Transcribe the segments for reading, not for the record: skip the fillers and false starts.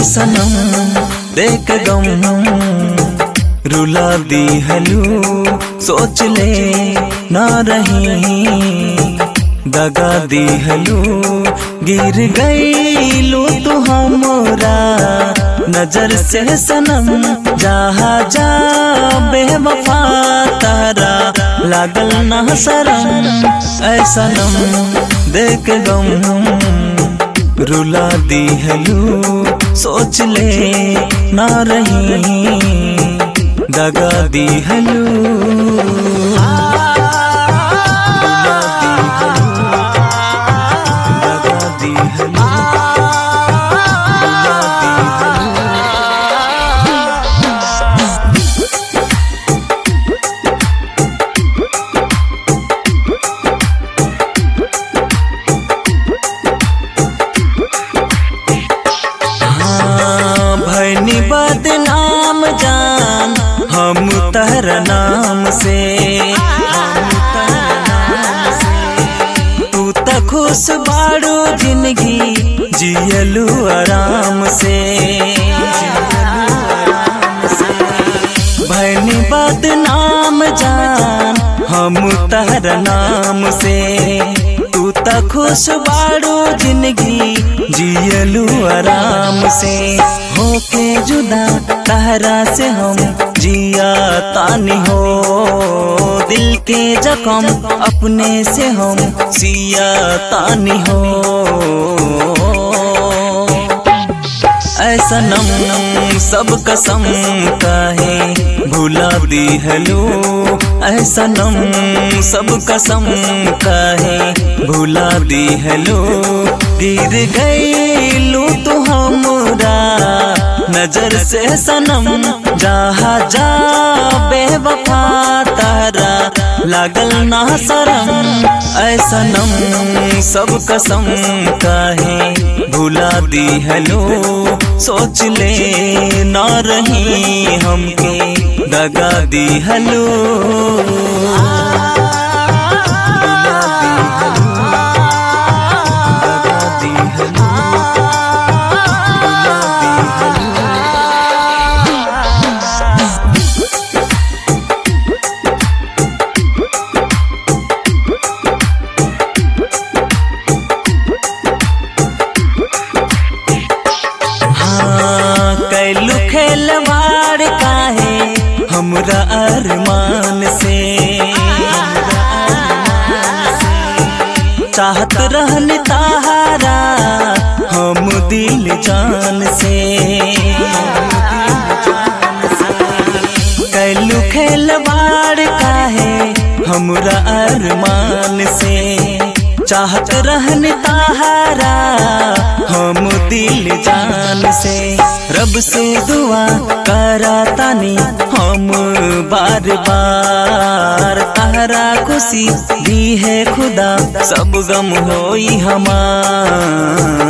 सनम देख गम रुला दी हलू, सोच ले ना रही दगा दी हलू। गिर गई लू तू हमरा नजर से सनम, जहाँ जा बेवफा तारा लागल ना शरम। ऐ सनम देख गम रुला दी हलू, सोच ले ना रही दगा दी हलू। भैनी बदनाम जान हम तहरा नाम से, तू त खुश बाड़ू जिंदगी जियलू आराम से। भैनी बदनाम जान हम तहरा नाम से, तू त खुश बाड़ू जिंदगी जियलू आराम से। होके जुदा तहरा से हम जिया तानी हो, दिल के जख्म अपने से हम सिया तानी हो। ऐ सनम सब कसम काहे भुला दी हलू, ऐ सनम सब कसम काहे भुला दी हलू। गिर गई लू तू हमरा नजर से सनम, जहाँ जा बेवफा तारा लागल ना शरम। ऐ सनम सब कसम काहे भुला दी हलू, सोच ले ना रही हमके दगा दी हलू। कैलू खेलवाड़ काहे हमरा अरमान से, चाहत रहन ताहारा हम दिल जान से। कैलू खेलवाड़ काहे हमरा अरमान से, चाहत रहन ताहारा हम दिल जान से। रब से दुआ करातानी हम बार बार, तारा खुशी दी है खुदा सब गम होई हमार।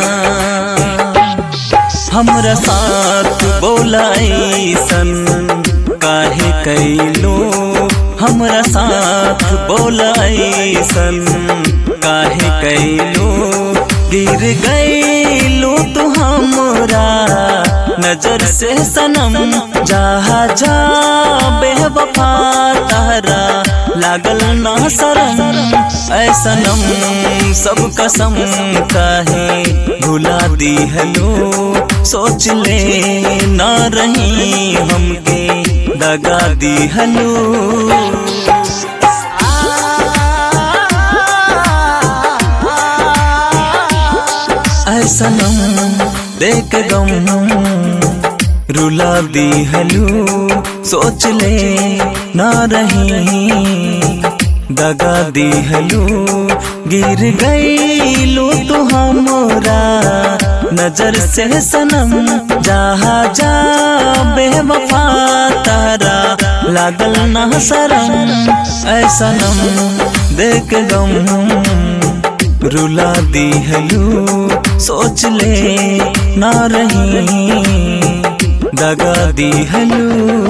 हमरा साथ बोलाई सन काहे कैलो, हमरा साथ बोलाई सन काहे कैलो। गिर गई लू तू हमरा नजर से सनम, जहाँ जा बेवफा तारा लागल ना शरम। ऐ सनम सब कसम काहे भुला दी हलू, सोच ले ना रही हमके दगा दी हलू। ऐ सनम देख गम रुला दी हलू, सोच ले ना रही दगा दी हलू। गिर गई लू तू हमरा नजर से सनम, जहाँ जा बेवफा तारा लागल ना शरम। ऐ सनम देख गम रुला दी हलू, सोच ले ना रही दगा दी हलू।